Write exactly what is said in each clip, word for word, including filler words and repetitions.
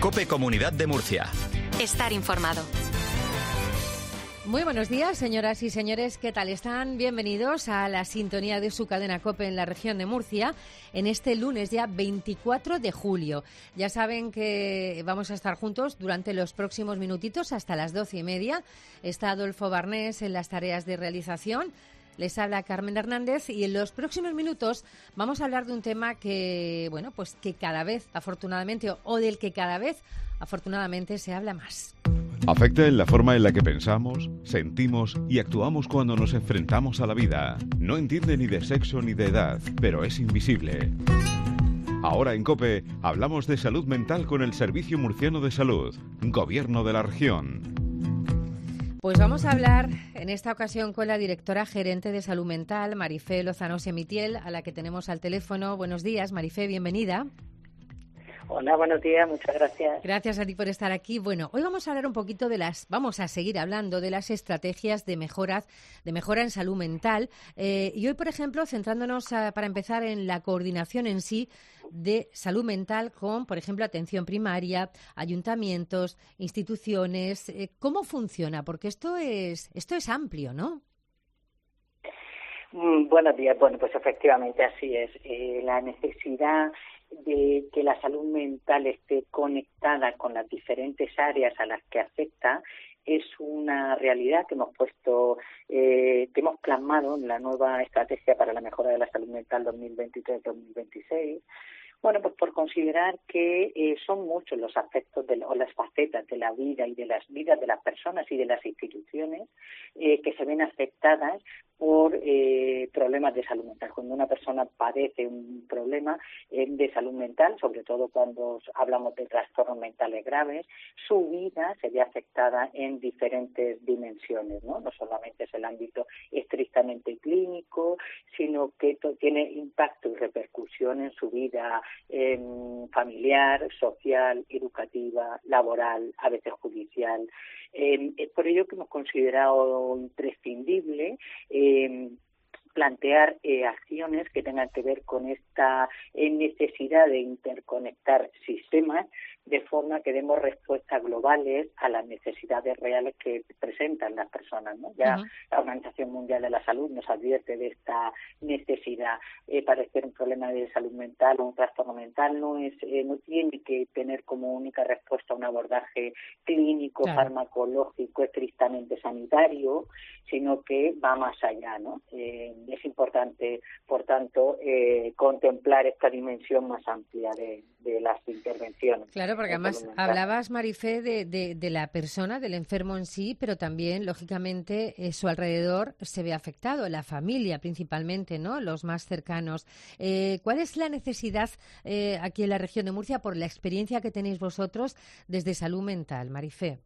COPE Comunidad de Murcia. Estar informado. Muy buenos días, señoras y señores, ¿qué tal están? Bienvenidos a la sintonía de su cadena COPE en la región de Murcia en este lunes ya veinticuatro de julio. Ya saben que vamos a estar juntos durante los próximos minutitos hasta las doce y media. Está Adolfo Barnés en las tareas de realización. Les habla Carmen Hernández y en los próximos minutos vamos a hablar de un tema que, bueno, pues que cada vez, afortunadamente, o del que cada vez, afortunadamente, se habla más. Afecta en la forma en la que pensamos, sentimos y actuamos cuando nos enfrentamos a la vida. No entiende ni de sexo ni de edad, pero es invisible. Ahora en COPE hablamos de salud mental con el Servicio Murciano de Salud, Gobierno de la región. Pues vamos a hablar en esta ocasión con la directora gerente de Salud Mental, Marifé Lozano Semitiel, a la que tenemos al teléfono. Buenos días, Marifé, bienvenida. Hola, buenos días, muchas gracias. Gracias a ti por estar aquí. Bueno, hoy vamos a hablar un poquito de las, vamos a seguir hablando de las estrategias de mejoras, de mejora en salud mental. Eh, y hoy, por ejemplo, centrándonos a, para empezar en la coordinación en sí de salud mental con, por ejemplo, atención primaria, ayuntamientos, instituciones. Eh, ¿Cómo funciona? Porque esto es, esto es amplio, ¿no? Mm, buenos días. Bueno, pues efectivamente así es. Eh, la necesidad de que la salud mental esté conectada con las diferentes áreas a las que afecta es una realidad que hemos puesto, eh, que hemos plasmado en la nueva estrategia para la mejora de la salud mental dos mil veintitrés dos mil veintiséis. Bueno, pues por considerar que eh, son muchos los aspectos de la, o las facetas de la vida y de las vidas de las personas y de las instituciones eh, que se ven afectadas por eh, problemas de salud mental. Cuando una persona padece un problema eh, de salud mental, sobre todo cuando hablamos de trastornos mentales graves, su vida se ve afectada en diferentes dimensiones, ¿no? No solamente es el ámbito estrictamente clínico, sino que esto tiene impacto y repercusión en su vida eh, familiar, social, educativa, laboral, a veces judicial. Eh, es por ello que hemos considerado imprescindible eh, plantear eh, acciones que tengan que ver con esta eh, necesidad de interconectar sistemas de forma que demos respuestas globales a las necesidades reales que presentan las personas, ¿no? Ya uh-huh. La Organización Mundial de la Salud nos advierte de esta necesidad. Eh, padecer un problema de salud mental o un trastorno mental no es eh, no tiene que tener como única respuesta un abordaje clínico, claro, farmacológico, estrictamente sanitario, sino que va más allá, ¿no? Eh, es importante, por tanto, eh, contemplar esta dimensión más amplia de, de las intervenciones. Claro, porque además hablabas, Marifé, de, de, de la persona, del enfermo en sí, pero también, lógicamente, eh, su alrededor se ve afectado, la familia principalmente, ¿no? Los más cercanos. Eh, ¿Cuál es la necesidad eh, aquí en la región de Murcia, por la experiencia que tenéis vosotros desde salud mental, Marifé?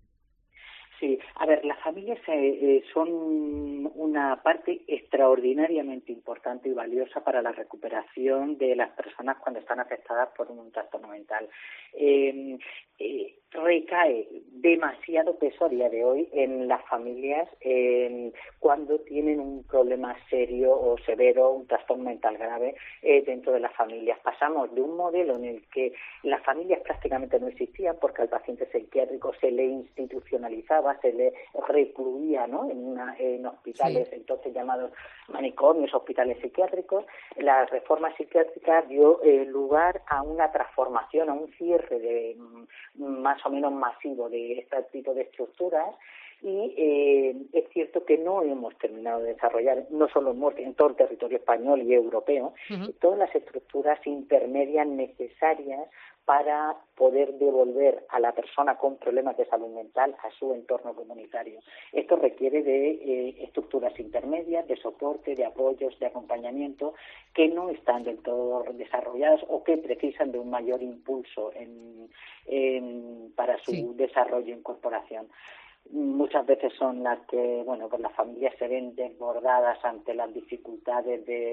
Sí, a ver, las familias eh, son una parte extraordinariamente importante y valiosa para la recuperación de las personas cuando están afectadas por un trastorno mental. Eh, eh, recae demasiado peso a día de hoy en las familias eh, cuando tienen un problema serio o severo, un trastorno mental grave eh, dentro de las familias. Pasamos de un modelo en el que las familias prácticamente no existían porque al paciente psiquiátrico se le institucionalizaba, se le recluía, ¿no? en, una, en hospitales, sí, entonces llamados manicomios, hospitales psiquiátricos. La reforma psiquiátrica dio eh, lugar a una transformación, a un cierre de más o menos masivo de este tipo de estructuras y eh, es cierto que no hemos terminado de desarrollar, no solo en Murcia, en todo el territorio español y europeo, uh-huh. todas las estructuras intermedias necesarias para poder devolver a la persona con problemas de salud mental a su entorno comunitario. Esto requiere de eh, estructuras intermedias, de soporte, de apoyos, de acompañamiento, que no están del todo desarrolladas o que precisan de un mayor impulso en, en, para su sí. desarrollo e incorporación. Muchas veces son las que, bueno, pues las familias se ven desbordadas ante las dificultades de,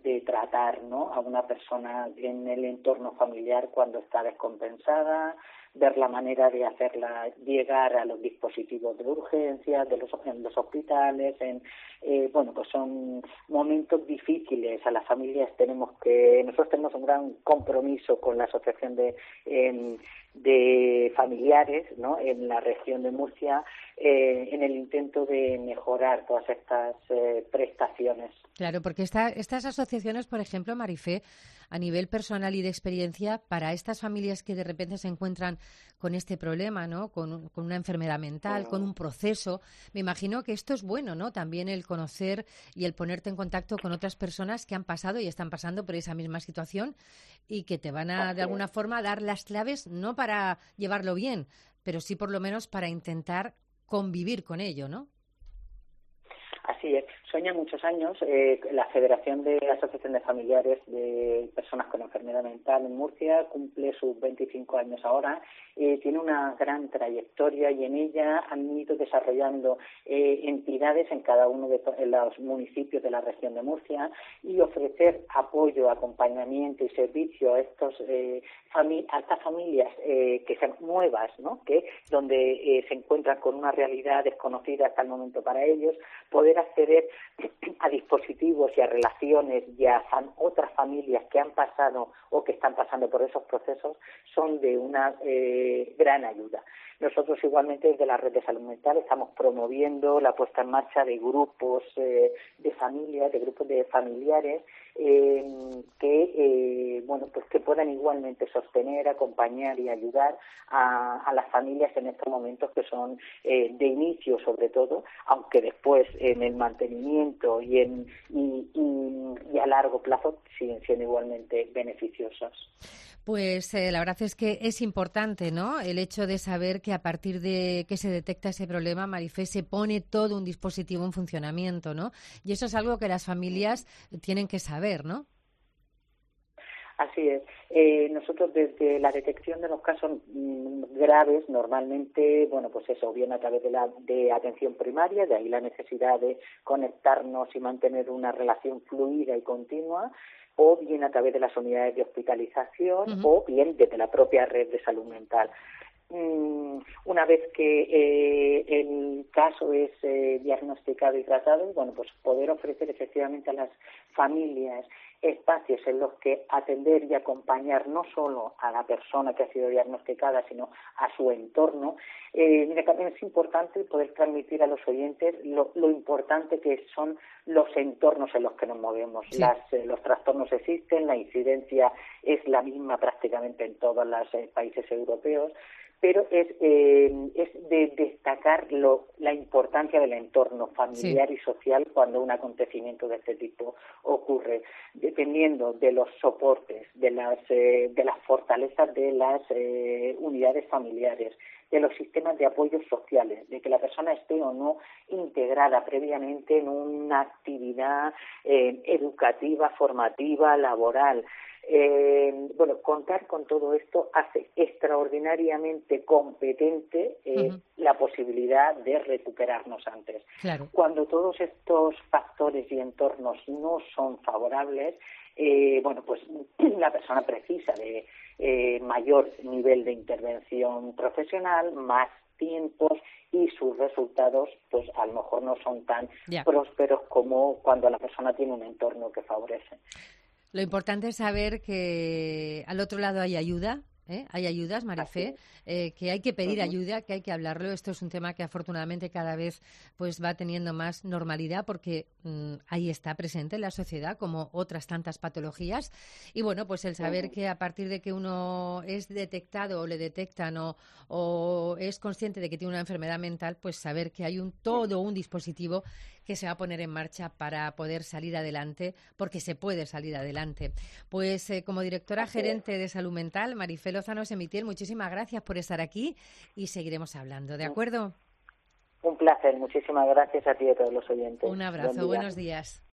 de tratar, ¿no?, a una persona en el entorno familiar cuando está descompensada, ver la manera de hacerla llegar a los dispositivos de urgencia, de los, en los hospitales, en eh, bueno, pues son momentos difíciles. A las familias tenemos que, nosotros tenemos un gran compromiso con la asociación de eh, de familiares, ¿no?, en la región de Murcia, eh, en el intento de mejorar todas estas eh, prestaciones. Claro, porque esta, estas asociaciones, por ejemplo, Marifé, a nivel personal y de experiencia, para estas familias que de repente se encuentran con este problema, ¿no?, con, con una enfermedad mental, uh-huh. con un proceso, me imagino que esto es bueno, ¿no?, también el conocer y el ponerte en contacto con otras personas que han pasado y están pasando por esa misma situación y que te van a, de alguna forma, dar las claves, no para llevarlo bien, pero sí por lo menos para intentar convivir con ello, ¿no? Así es. Sueña muchos años. Eh, la Federación de Asociación de Familiares de Personas con Enfermedad Mental en Murcia cumple sus veinticinco años ahora. Eh, tiene una gran trayectoria y en ella han ido desarrollando eh, entidades en cada uno de en los municipios de la región de Murcia y ofrecer apoyo, acompañamiento y servicio a estos eh, fami- a estas familias eh, que sean nuevas, ¿no?, que donde eh, se encuentran con una realidad desconocida hasta el momento para ellos, poder acceder a dispositivos y a relaciones y a fam- otras familias que han pasado o que están pasando por esos procesos son de una eh, gran ayuda. Nosotros igualmente desde la Red de Salud Mental estamos promoviendo la puesta en marcha de grupos eh, de familias, de grupos de familiares eh, que eh, bueno pues que puedan igualmente sostener, acompañar y ayudar a, a las familias en estos momentos que son eh, de inicio sobre todo, aunque después en el mantenimiento y en y, y, y a largo plazo siguen siendo igualmente beneficiosos. Pues eh, la verdad es que es importante, ¿no?, el hecho de saber que a partir de que se detecta ese problema, Marifé, se pone todo un dispositivo en funcionamiento, ¿no? Y eso es algo que las familias tienen que saber, ¿no? Así es. Eh, nosotros desde la detección de los casos mmm, graves, normalmente, bueno, pues eso, bien a través de la de atención primaria, de ahí la necesidad de conectarnos y mantener una relación fluida y continua, o bien a través de las unidades de hospitalización, uh-huh. o bien desde la propia red de salud mental. Mm, una vez que eh, el caso es eh, diagnosticado y tratado, bueno, pues poder ofrecer efectivamente a las familias espacios en los que atender y acompañar no solo a la persona que ha sido diagnosticada, sino a su entorno. Eh, mira, también es importante poder transmitir a los oyentes lo, lo importante que son los entornos en los que nos movemos. Sí. Las, eh, los trastornos existen, la incidencia es la misma prácticamente en todos los eh, países europeos, pero es eh, es de destacar lo, la importancia del entorno familiar sí. y social cuando un acontecimiento de este tipo ocurre, dependiendo de los soportes, de las eh, de las fortalezas de las eh, unidades familiares, de los sistemas de apoyo sociales, de que la persona esté o no integrada previamente en una actividad eh, educativa, formativa, laboral. Eh, bueno, contar con todo esto hace extraordinariamente competente eh, uh-huh. la posibilidad de recuperarnos antes. Claro. Cuando todos estos factores y entornos no son favorables, eh, bueno, pues la persona precisa de eh, mayor nivel de intervención profesional, más tiempos y sus resultados, pues a lo mejor no son tan yeah. prósperos como cuando la persona tiene un entorno que favorece. Lo importante es saber que al otro lado hay ayuda, ¿eh? Hay ayudas, Marifé, eh, que hay que pedir uh-huh. ayuda, que hay que hablarlo. Esto es un tema que afortunadamente cada vez pues va teniendo más normalidad porque mmm, ahí está presente en la sociedad como otras tantas patologías. Y bueno, pues el saber uh-huh. que a partir de que uno es detectado o le detectan o, o es consciente de que tiene una enfermedad mental, pues saber que hay un todo un dispositivo que se va a poner en marcha para poder salir adelante, porque se puede salir adelante. Pues eh, como directora gerente de Salud Mental, Marifé Lozano Semitiel, muchísimas gracias por estar aquí y seguiremos hablando, ¿de acuerdo? Un placer, muchísimas gracias a ti y a todos los oyentes. Un abrazo, buenos días.